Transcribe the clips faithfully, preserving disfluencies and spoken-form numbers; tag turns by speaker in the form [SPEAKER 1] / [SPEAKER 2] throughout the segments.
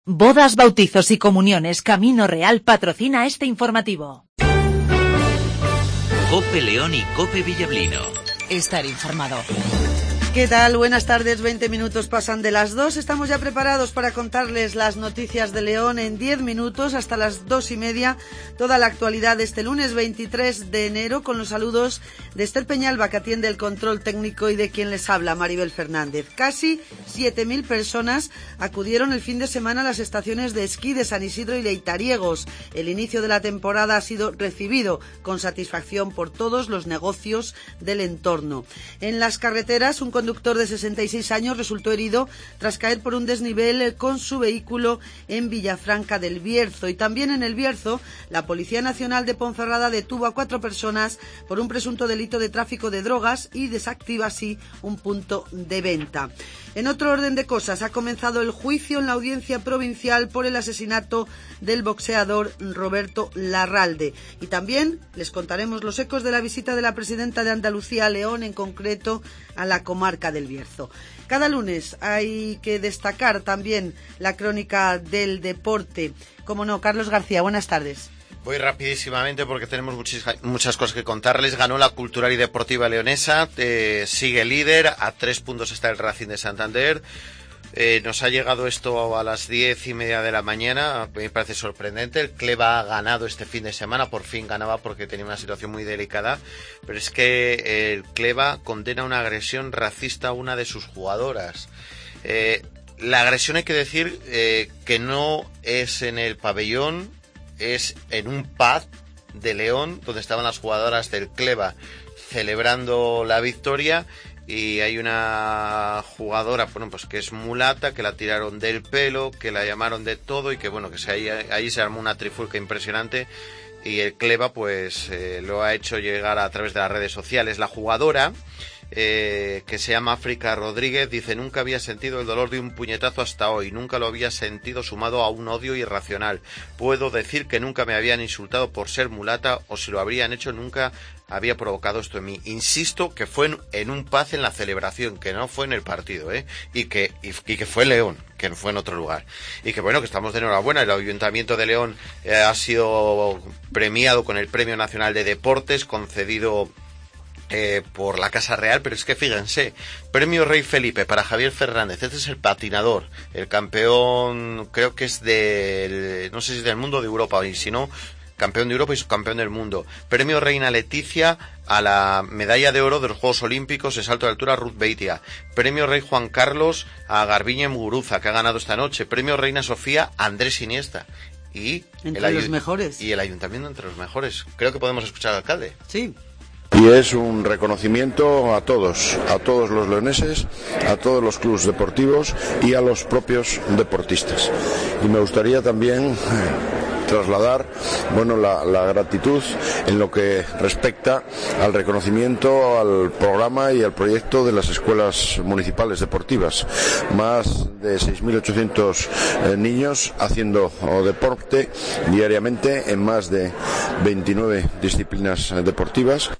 [SPEAKER 1] Bodas, bautizos y comuniones Camino Real patrocina este informativo.
[SPEAKER 2] COPE León y COPE Villablino.
[SPEAKER 1] Estar informado.
[SPEAKER 3] ¿Qué tal? Buenas tardes, veinte minutos pasan de las dos. Estamos ya preparados para contarles las noticias de León en diez minutos hasta las dos y media. Toda la actualidad de este lunes veintitrés de enero con los saludos de Esther Peñalba, que atiende el control técnico, y de quien les habla, Maribel Fernández. Casi siete mil personas acudieron el fin de semana a las estaciones de esquí de San Isidro y Leitariegos. El inicio de la temporada ha sido recibido con satisfacción por todos los negocios del entorno. En las carreteras, un conductor de sesenta y seis años resultó herido tras caer por un desnivel con su vehículo en Villafranca del Bierzo. Y también en el Bierzo, la Policía Nacional de Ponferrada detuvo a cuatro personas por un presunto delito de tráfico de drogas y desactiva así un punto de venta. En otro orden de cosas, ha comenzado el juicio en la Audiencia Provincial por el asesinato del boxeador Roberto Larralde. Y también les contaremos los ecos de la visita de la presidenta de Andalucía a León, en concreto a la comarca del Bierzo. Cada lunes hay que destacar también la crónica del deporte. Como no, Carlos García, buenas tardes.
[SPEAKER 4] Voy rapidísimamente porque tenemos muchis, muchas cosas que contarles. Ganó la Cultural y Deportiva Leonesa, eh, sigue líder, a tres puntos está el Racing de Santander. Eh, nos ha llegado esto a las diez y media de la mañana, me parece sorprendente. El Cleva ha ganado este fin de semana, por fin ganaba porque tenía una situación muy delicada, pero es que el Cleva condena una agresión racista a una de sus jugadoras. Eh, la agresión, hay que decir eh, que no es en el pabellón, es en un pub de León, donde estaban las jugadoras del Cleva celebrando la victoria, y hay una jugadora, bueno, pues que es mulata, que la tiraron del pelo, que la llamaron de todo, y que bueno, que se, ahí, ahí se armó una trifulca impresionante, y el Cleva pues eh, lo ha hecho llegar a través de las redes sociales. La jugadora, Eh, que se llama África Rodríguez, dice: nunca había sentido el dolor de un puñetazo hasta hoy, nunca lo había sentido sumado a un odio irracional. Puedo decir que nunca me habían insultado por ser mulata, o si lo habrían hecho nunca había provocado esto en mí. Insisto que fue en, en un paz en la celebración, que no fue en el partido, ¿eh? y, que, y, y que fue León, que no fue en otro lugar. Y que bueno, que estamos de enhorabuena. El Ayuntamiento de León eh, ha sido premiado con el Premio Nacional de Deportes, concedido Eh, por la Casa Real, pero es que fíjense, Premio Rey Felipe para Javier Fernández. Este es el patinador, el campeón, creo que es del, no sé si es del mundo, de Europa, y si no, campeón de Europa y subcampeón del mundo. Premio Reina Leticia a la medalla de oro de los Juegos Olímpicos de salto de altura, Ruth Beitia. Premio Rey Juan Carlos a Garbiñe Muguruza, que ha ganado esta noche. Premio Reina Sofía a Andrés Iniesta. Y
[SPEAKER 3] entre
[SPEAKER 4] el
[SPEAKER 3] los mejores.
[SPEAKER 4] Y el ayuntamiento entre los mejores. Creo que podemos escuchar al alcalde.
[SPEAKER 3] Sí.
[SPEAKER 5] Y es un reconocimiento a todos, a todos los leoneses, a todos los clubes deportivos y a los propios deportistas. Y me gustaría también trasladar, bueno, la, la gratitud en lo que respecta al reconocimiento al programa y al proyecto de las escuelas municipales deportivas. Más de seis mil ochocientos eh, niños haciendo oh, deporte diariamente en más de veintinueve disciplinas eh, deportivas.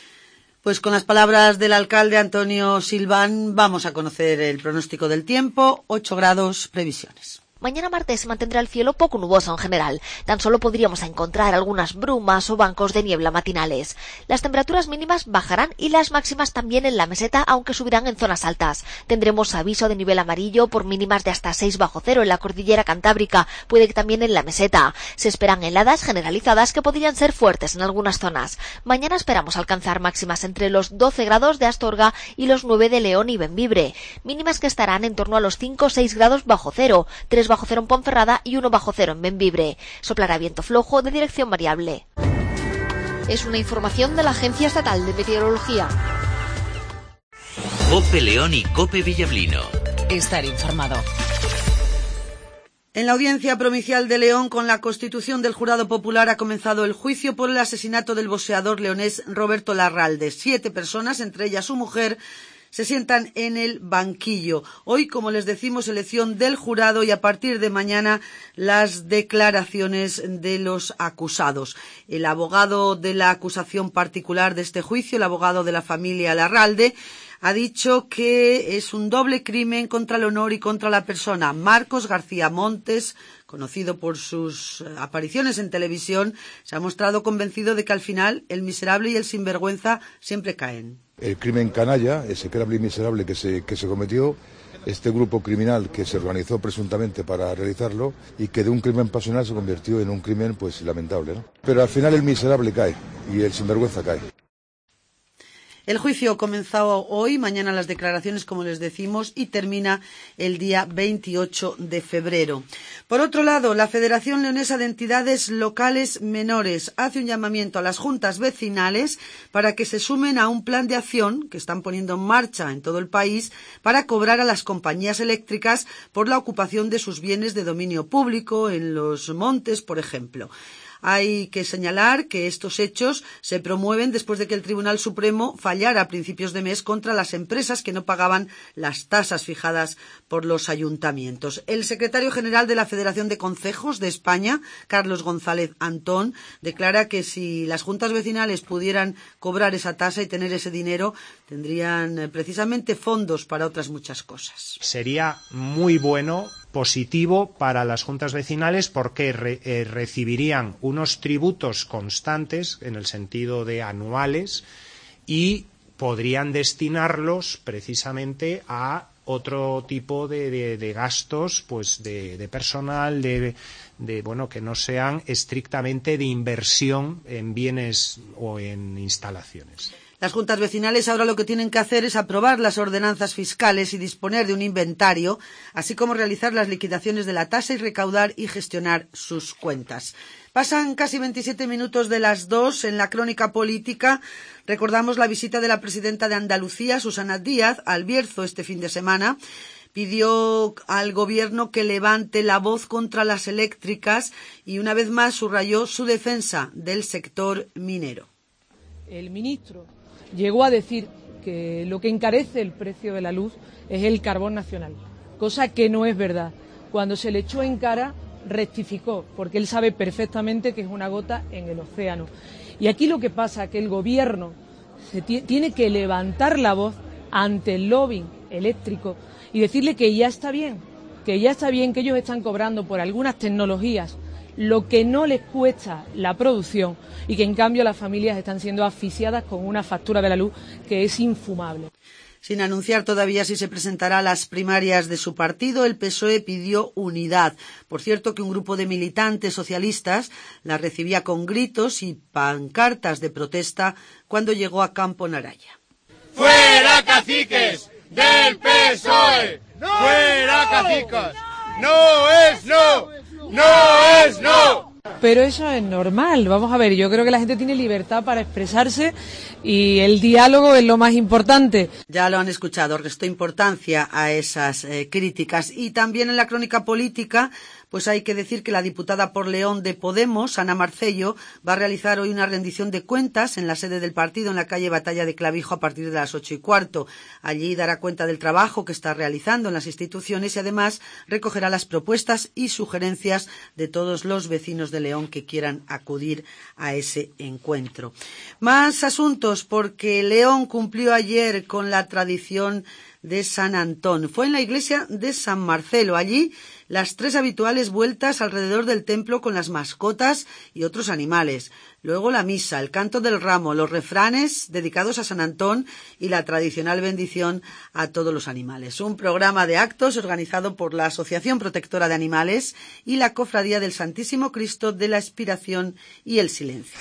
[SPEAKER 3] Pues con las palabras del alcalde Antonio Silván vamos a conocer el pronóstico del tiempo. ocho grados, previsiones.
[SPEAKER 6] Mañana martes se mantendrá el cielo poco nuboso en general. Tan solo podríamos encontrar algunas brumas o bancos de niebla matinales. Las temperaturas mínimas bajarán y las máximas también en la meseta, aunque subirán en zonas altas. Tendremos aviso de nivel amarillo por mínimas de hasta seis bajo cero en la cordillera cantábrica, puede que también en la meseta. Se esperan heladas generalizadas que podrían ser fuertes en algunas zonas. Mañana esperamos alcanzar máximas entre los doce grados de Astorga y los nueve de León y Bembibre. Mínimas que estarán en torno a los cinco o seis grados bajo cero, tres bajo cero en Ponferrada y uno bajo cero en Bembibre. Soplará viento flojo de dirección variable. Es una información de la Agencia Estatal de Meteorología.
[SPEAKER 2] COPE León y COPE Villablino.
[SPEAKER 1] Estar informado.
[SPEAKER 3] En la Audiencia Provincial de León, con la constitución del Jurado Popular, ha comenzado el juicio por el asesinato del boxeador leonés Roberto Larralde. Siete personas, entre ellas su mujer, se sientan en el banquillo. Hoy, como les decimos, elección del jurado, y a partir de mañana las declaraciones de los acusados. El abogado de la acusación particular de este juicio, el abogado de la familia Larralde, ha dicho que es un doble crimen contra el honor y contra la persona. Marcos García Montes, conocido por sus apariciones en televisión, se ha mostrado convencido de que al final el miserable y el sinvergüenza siempre caen.
[SPEAKER 7] El crimen canalla, execrable y miserable que se, que se cometió, este grupo criminal que se organizó presuntamente para realizarlo y que de un crimen pasional se convirtió en un crimen pues lamentable, ¿no? Pero al final el miserable cae y el sinvergüenza cae.
[SPEAKER 3] El juicio comenzó hoy, mañana las declaraciones, como les decimos, y termina el día veintiocho de febrero. Por otro lado, la Federación Leonesa de Entidades Locales Menores hace un llamamiento a las juntas vecinales para que se sumen a un plan de acción que están poniendo en marcha en todo el país para cobrar a las compañías eléctricas por la ocupación de sus bienes de dominio público en los montes, por ejemplo. Hay que señalar que estos hechos se promueven después de que el Tribunal Supremo fallara a principios de mes contra las empresas que no pagaban las tasas fijadas por los ayuntamientos. El secretario general de la Federación de Concejos de España, Carlos González Antón, declara que si las juntas vecinales pudieran cobrar esa tasa y tener ese dinero, tendrían eh, precisamente fondos para otras muchas cosas.
[SPEAKER 8] Sería muy bueno, positivo para las juntas vecinales porque re, eh, recibirían unos tributos constantes en el sentido de anuales y podrían destinarlos precisamente a otro tipo de, de, de gastos, pues de, de personal, de, de bueno, que no sean estrictamente de inversión en bienes o en instalaciones.
[SPEAKER 3] Las juntas vecinales ahora lo que tienen que hacer es aprobar las ordenanzas fiscales y disponer de un inventario, así como realizar las liquidaciones de la tasa y recaudar y gestionar sus cuentas. Pasan casi veintisiete minutos de las dos. En la crónica política recordamos la visita de la presidenta de Andalucía, Susana Díaz, al Bierzo este fin de semana. Pidió al gobierno que levante la voz contra las eléctricas y una vez más subrayó su defensa del sector minero.
[SPEAKER 9] El ministro llegó a decir que lo que encarece el precio de la luz es el carbón nacional, cosa que no es verdad. Cuando se le echó en cara, rectificó, porque él sabe perfectamente que es una gota en el océano. Y aquí lo que pasa es que el gobierno se tiene que levantar la voz ante el lobby eléctrico y decirle que ya está bien, que ya está bien que ellos están cobrando por algunas tecnologías lo que no les cuesta la producción y que en cambio las familias están siendo asfixiadas con una factura de la luz que es infumable.
[SPEAKER 3] Sin anunciar todavía si se presentará a las primarias de su partido, el P S O E pidió unidad. Por cierto, que un grupo de militantes socialistas la recibía con gritos y pancartas de protesta cuando llegó a Campo Naraya.
[SPEAKER 10] ¡Fuera caciques del P S O E! ¡No! ¡Fuera caciques! ¡No es no! ¡No es no!
[SPEAKER 9] Pero eso es normal, vamos a ver, yo creo que la gente tiene libertad para expresarse y el diálogo es lo más importante.
[SPEAKER 3] Ya lo han escuchado, restó importancia a esas eh, críticas. Y también en la crónica política, pues hay que decir que la diputada por León de Podemos, Ana Marcello, va a realizar hoy una rendición de cuentas en la sede del partido en la calle Batalla de Clavijo a partir de las ocho y cuarto. Allí dará cuenta del trabajo que está realizando en las instituciones y además recogerá las propuestas y sugerencias de todos los vecinos de León que quieran acudir a ese encuentro. Más asuntos, porque León cumplió ayer con la tradición de San Antón. Fue en la iglesia de San Marcelo. Allí las tres habituales vueltas alrededor del templo con las mascotas y otros animales. Luego la misa, el canto del ramo, los refranes dedicados a San Antón y la tradicional bendición a todos los animales. Un programa de actos organizado por la Asociación Protectora de Animales y la Cofradía del Santísimo Cristo de la Expiración y el Silencio.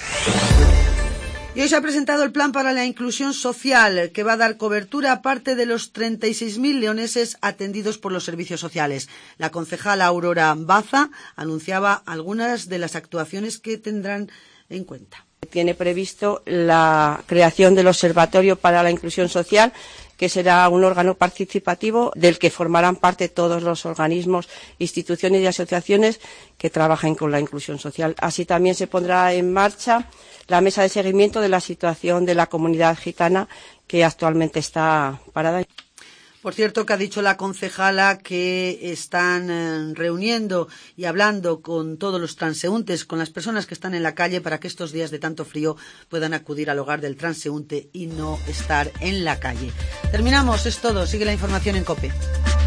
[SPEAKER 3] Y hoy se ha presentado el Plan para la Inclusión Social, que va a dar cobertura a parte de los treinta y seis mil leoneses atendidos por los servicios sociales. La concejala Aurora Baza anunciaba algunas de las actuaciones que tendrán en cuenta.
[SPEAKER 11] Tiene previsto la creación del Observatorio para la Inclusión Social, que será un órgano participativo del que formarán parte todos los organismos, instituciones y asociaciones que trabajen con la inclusión social. Así también se pondrá en marcha la mesa de seguimiento de la situación de la comunidad gitana que actualmente está parada.
[SPEAKER 3] Por cierto, que ha dicho la concejala que están eh, reuniendo y hablando con todos los transeúntes, con las personas que están en la calle, para que estos días de tanto frío puedan acudir al hogar del transeúnte y no estar en la calle. Terminamos, es todo. Sigue la información en COPE.